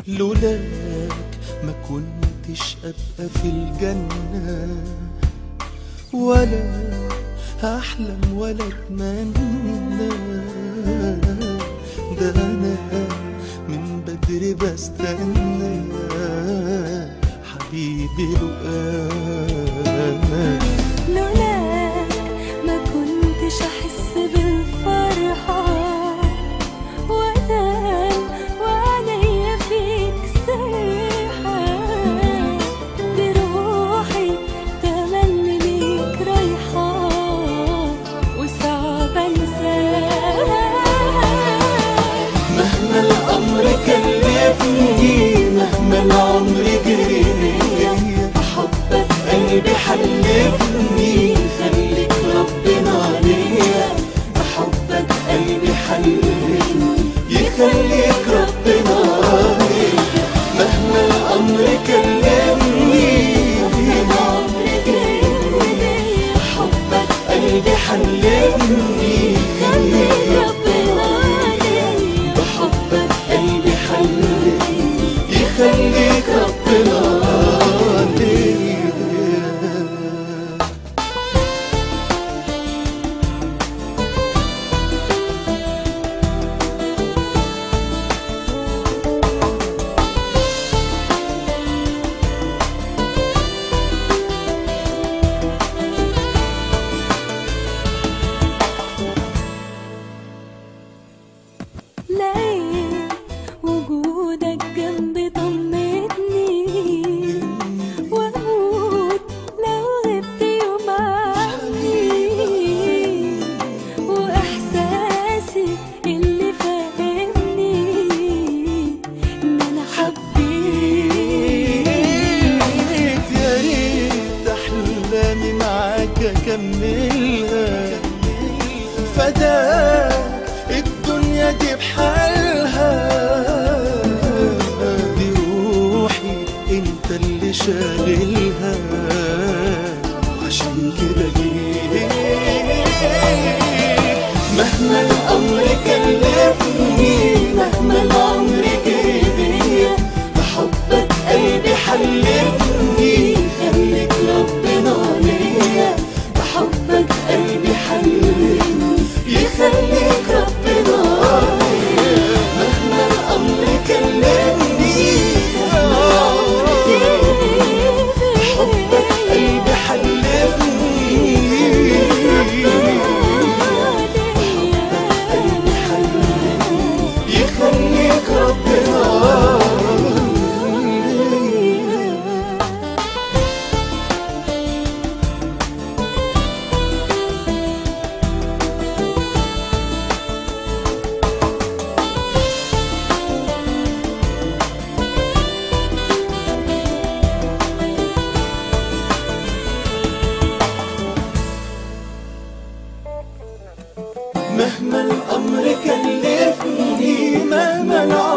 لولاك ما كنتش أبقى في الجنة، ولا هحلم ولا أتمنى. ده أنا من بدري بستنى حبيبي لقاك. لولاك ما كنتش أحس بالفرحة، وأنام وعينيا فيك سايحة. بروحي تملي ليك رايحة، وصعب أنساك. مهما الأمر كلفني، مهما العمر جري بيا، حبك قلبي حلفني خليك ربنا عليا. بحبك قلبي حلفني يخليك ربنا عليا. مهما الأمر كلفني، مهما العمر جري بيا، حبك قلبي حلفني خليك ربنا عليا. بحبك قلبي حلفني يخليك ربنا عليا. لقيت وجودك جنبي طمتني، وأموت لو غبت يوم عني. وإحساسي اللي فاهمني إن أنا حبيت. يا ريت أحلامي معاك أكملها، فداك الدنيا دي بحالها. دي روحي انت اللي شاغلها، عشان كده جيت. مهما الأمر كلفني، مهما العمر جري بيا، بحبك قلبي حلفني خليك ربنا عليا. بحبك قلبي حلفني يخليك ربنا عليا. مهما الأمر كلفني، مهما العمر جري بيا، بحبك قلبي حلفني يخليك ربنا عليا. مهما الأمر كلفني، مهما العمر